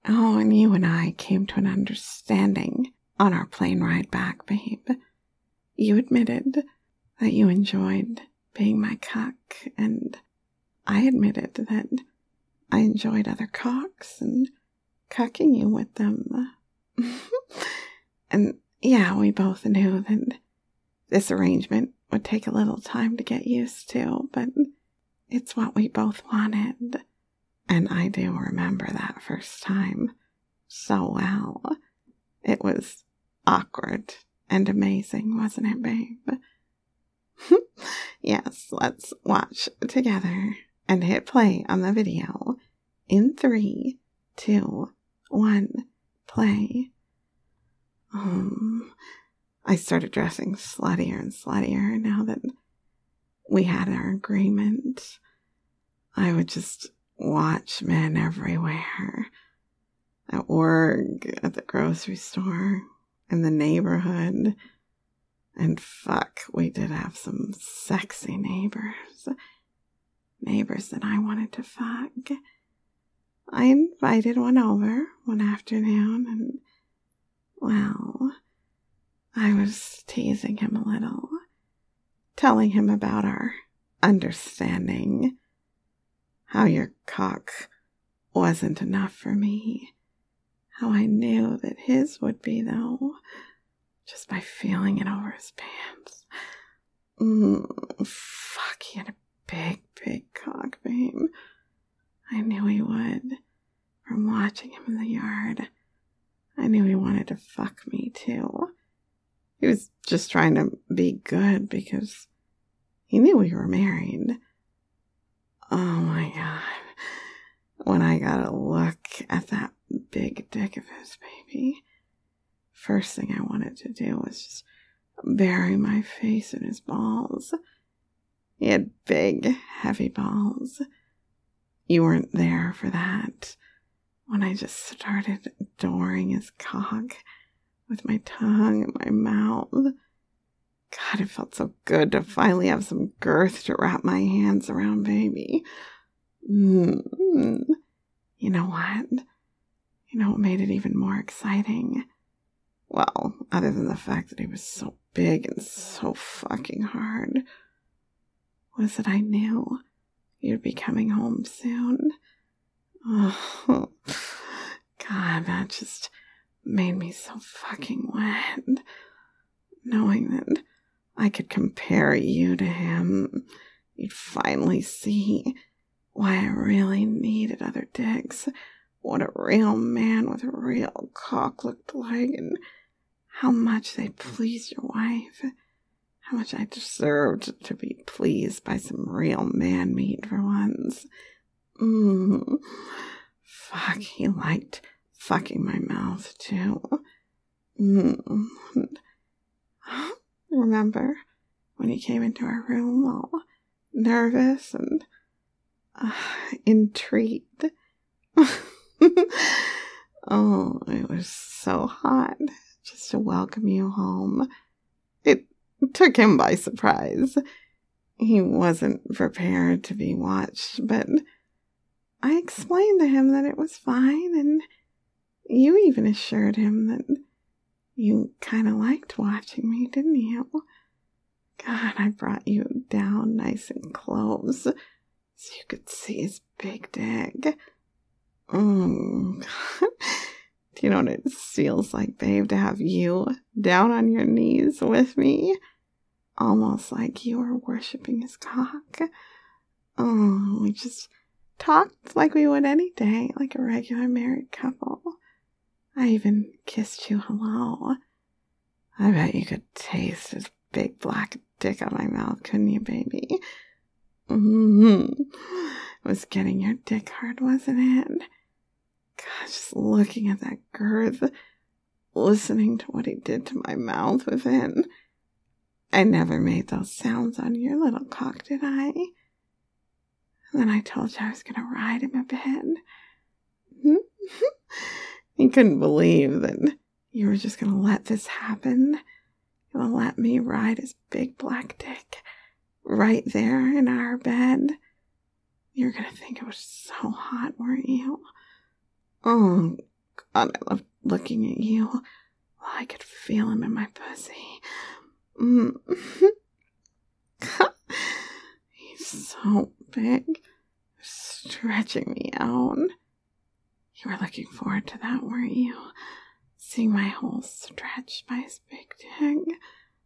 Oh, and you and I came to an understanding on our plane ride back, babe. You admitted that you enjoyed being my cuck, and I admitted that I enjoyed other cocks and cucking you with them. And yeah, we both knew that this arrangement would take a little time to get used to, but it's what we both wanted. And I do remember that first time so well. It was awkward and amazing, wasn't it, babe? Yes, let's watch together and hit play on the video in 3, 2, 1, play. I started dressing sluttier and sluttier now that we had our agreement. I would just watch men everywhere. At work, at the grocery store, in the neighborhood. And fuck, we did have some sexy neighbors. Neighbors that I wanted to fuck. I invited one over one afternoon and, well, I was teasing him a little, telling him about our understanding, how your cock wasn't enough for me, how I knew that his would be, though, just by feeling it over his pants. Fuck, he had a big, big cock, babe. I knew he would, from watching him in the yard. I knew he wanted to fuck me, too. He was just trying to be good because he knew we were married. Oh my God. When I got a look at that big dick of his, baby, first thing I wanted to do was just bury my face in his balls. He had big, heavy balls. You weren't there for that. When I just started adoring his cock with my tongue and my mouth. God, it felt so good to finally have some girth to wrap my hands around, baby. You know what? You know what made it even more exciting? Well, other than the fact that he was so big and so fucking hard, was that I knew you'd be coming home soon. Oh, God, that just made me so fucking wet. Knowing that I could compare you to him, you'd finally see why I really needed other dicks, what a real man with a real cock looked like, and how much they pleased your wife, how much I deserved to be pleased by some real man meat for once. Fuck, he liked fucking my mouth too. Remember when he came into our room all nervous and intrigued? Oh, it was so hot just to welcome you home. It took him by surprise. He wasn't prepared to be watched, but I explained to him that it was fine, and you even assured him that you kind of liked watching me, didn't you? God, I brought you down nice and close so you could see his big dick. God. Do you know what it feels like, babe, to have you down on your knees with me? Almost like you were worshipping his cock. Oh, we just talked like we would any day, like a regular married couple. I even kissed you hello. I bet you could taste his big black dick on my mouth, couldn't you, baby? It was getting your dick hard, wasn't it? God, just looking at that girth, listening to what he did to my mouth within. I never made those sounds on your little cock, did I? And then I told you I was going to ride him a bit. He couldn't believe that you were just going to let this happen. Going to let me ride his big black dick right there in our bed. You were going to think it was so hot, weren't you? Oh, I loved looking at you while I could feel him in my pussy. He's so big, stretching me out. You were looking forward to that, weren't you? Seeing my hole stretched by his big dick.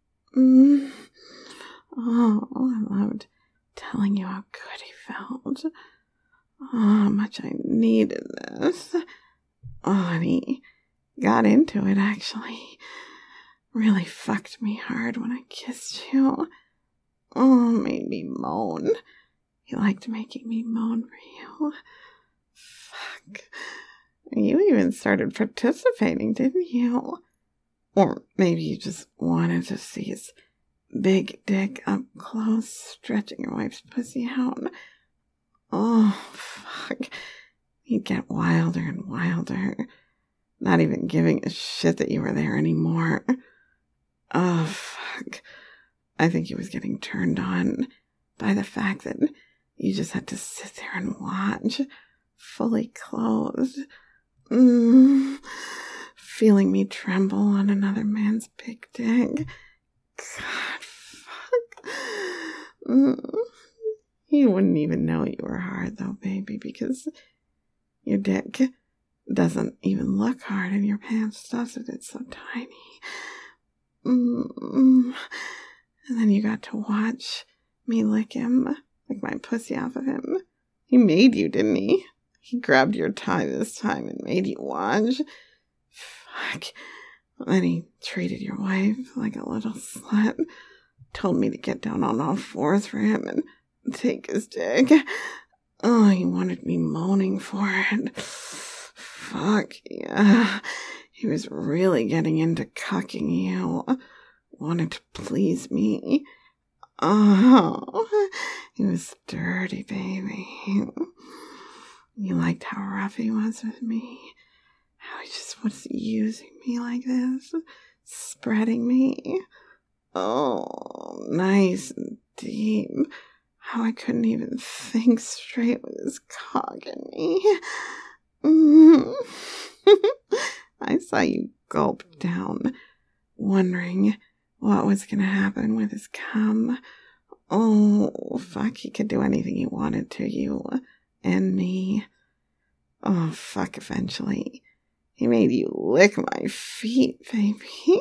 Oh, I loved telling you how good he felt. Oh, how much I needed this. Oh, and he got into it, actually. Really fucked me hard when I kissed you. Oh, made me moan. He liked making me moan for you. Fuck. You even started participating, didn't you? Or maybe you just wanted to see his big dick up close, stretching your wife's pussy out. Oh, fuck. He'd get wilder and wilder, not even giving a shit that you were there anymore. Oh, fuck. I think he was getting turned on by the fact that you just had to sit there and watch, fully clothed, feeling me tremble on another man's big dick. God, fuck. You wouldn't even know you were hard, though, baby, because your dick doesn't even look hard in your pants, does it? It's so tiny. And then you got to watch me lick him, lick my pussy off of him. He made you, didn't he? He grabbed your tie this time and made you watch. Fuck. Then he treated your wife like a little slut. Told me to get down on all fours for him and take his dick. Oh, he wanted me moaning for it. Fuck, yeah. He was really getting into cucking you. Wanted to please me. Oh, he was dirty, baby. You liked how rough he was with me. How he just was using me like this. Spreading me. Oh, nice and deep. How I couldn't even think straight with his cock in me. I saw you gulp down, wondering what was going to happen with his cum. Oh, fuck, he could do anything he wanted to you and me. Oh, fuck, eventually. He made you lick my feet, baby.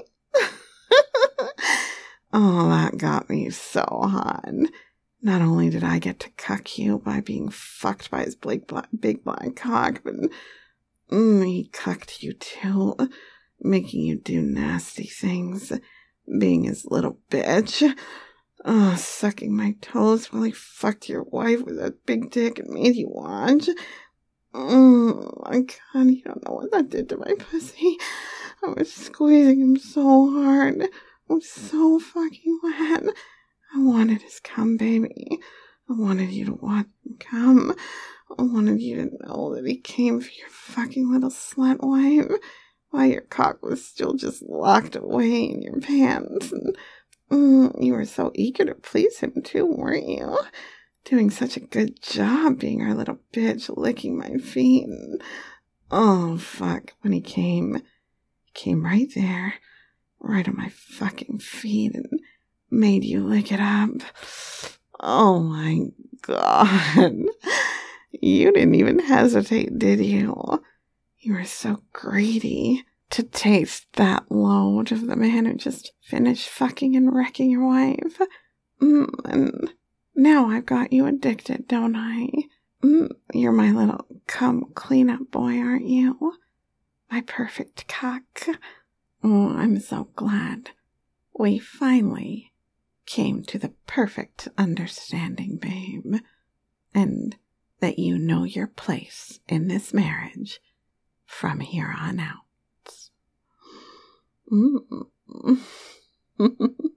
Oh, that got me so hot. Not only did I get to cuck you by being fucked by his big black cock, but he cucked you too, making you do nasty things, being his little bitch. Oh, sucking my toes while he fucked your wife with that big dick and made you watch. Oh my God, you don't know what that did to my pussy. I was squeezing him so hard. I was so fucking wet. I wanted his cum, baby. I wanted you to watch him come. I wanted you to know that he came for your fucking little slut wife while your cock was still just locked away in your pants. And you were so eager to please him too, weren't you? Doing such a good job being our little bitch, licking my feet. And, oh, fuck. When he came right there, right on my fucking feet, and made you lick it up. Oh my God. You didn't even hesitate, did you? You were so greedy to taste that load of the man who just finished fucking and wrecking your wife. And now I've got you addicted, don't I? You're my little cum cleanup boy, aren't you? My perfect cock. Oh, I'm so glad we finally came to the perfect understanding, babe. And that you know your place in this marriage from here on out.